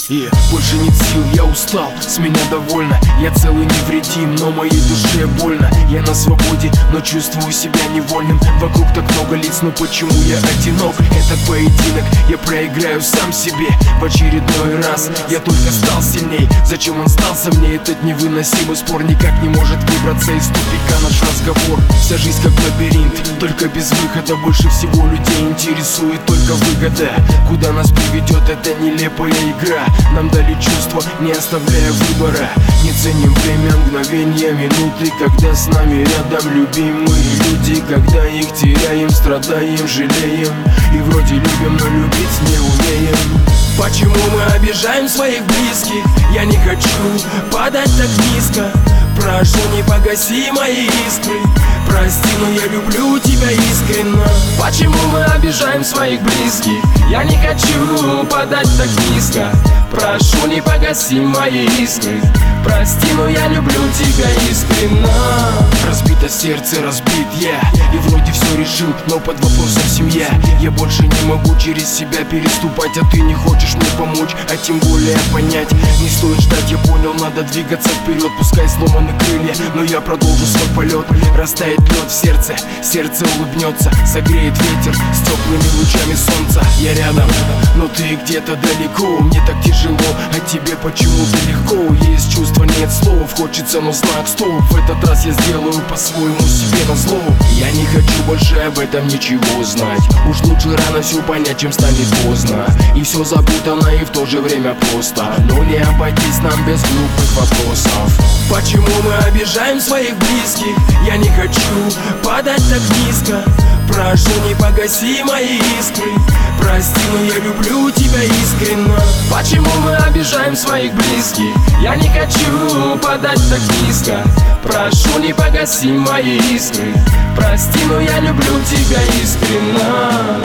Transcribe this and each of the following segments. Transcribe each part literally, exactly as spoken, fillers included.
И больше нет сил, я устал, с меня довольно. Я целый невредим, но моей душе больно. Я на свободе, но чувствую себя невольным. Вокруг так много лиц, но почему я одинок? Это поединок, я проиграю сам себе в очередной раз. Я только стал сильней, зачем он сдался мне? Этот невыносимый спор никак не может выбраться из тупика наш разговор. Вся жизнь как лабиринт, только без выхода. Больше всего людей интересует только выгода. Куда нас приведет эта нелепая игра? Нам дали чувства, не оставляя выбора. Не ценим время, мгновения, минуты, когда с нами рядом любимые люди. Когда их теряем, страдаем, жалеем. И вроде любим, но любить не умеем. Почему мы обижаем своих близких? Я не хочу падать так низко. Прошу, не погаси мои искры. Прости, но я люблю тебя искренно. Почему мы обижаем своих близких? Я не хочу падать так низко. Прошу, не погаси мои искры. Прости, но я люблю тебя искренно. Разбито сердце, разбит я. И вроде все решил, но под вопросом семья. Я больше не могу через себя переступать. А ты не хочешь мне помочь, а тем более понять. Не стоит ждать, я понял, надо двигаться вперед. Пускай сломаны крылья, но я продолжу свой полет. Растает лед в сердце, сердце улыбнется. Согреет ветер с теплыми лучами солнца. Я рядом, но ты где-то далеко. Мне так тяжело, а тебе почему-то легко. Есть чувства, нет слов, хочется, но знак стоп. В этот раз я сделаю по-своему себе назло. Я не хочу больше об этом ничего знать. Уж лучше рано все понять, чем станет поздно. И все запутано и в то же время просто. Но не обойтись нам без глупых вопросов. Почему мы обижаем своих близких? Я не хочу падать так низко. Прошу, не погаси мои искры. Прости, но я люблю тебя искренно. Почему мы обижаем своих близких? Я не хочу падать так низко. Прошу, не погаси мои искры. Прости, но я люблю тебя искренно.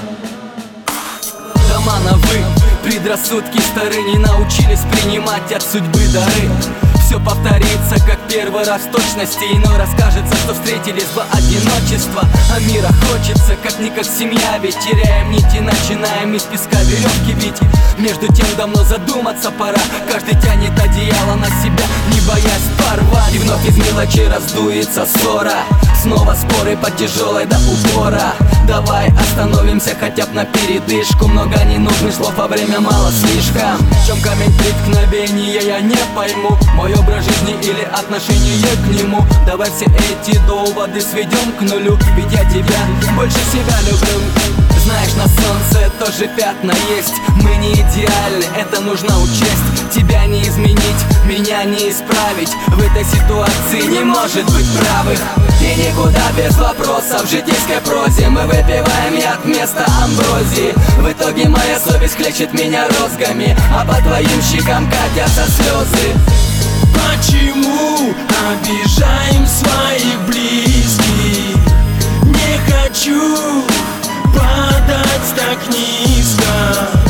Дома на вы, предрассудки старые не научились принимать от судьбы дары. Все повторится, как первый раз в точности. Иной раз кажется, что встретились два одиночества. А мира хочется, как-никак семья. Ведь теряем нити, начинаем из песка веревки бить. Между тем давно задуматься пора. Каждый тянет одеяло на себя, не боясь порвать. И вновь из мелочей раздуется ссора. Снова споры по тяжелой до упора. Давай остановимся хотя бы на передышку. Много ненужных слов, а время мало слишком. В чем камень преткновения, я не пойму. Мой образ жизни или отношение к нему. Давай все эти доводы сведем к нулю. Ведь я тебя больше себя люблю. Знаешь, на солнце тоже пятна есть. Мы не идеальны, это нужно учесть. Тебя не изменить, меня не исправить. В этой ситуации не может быть правых. И никуда без вопросов в житейской прозе. Мы выпиваем яд вместо амброзии. В итоге моя совесть хлещет меня розгами, а по твоим щекам катятся слезы. Почему обижаем своих близких? Не хочу падать так низко.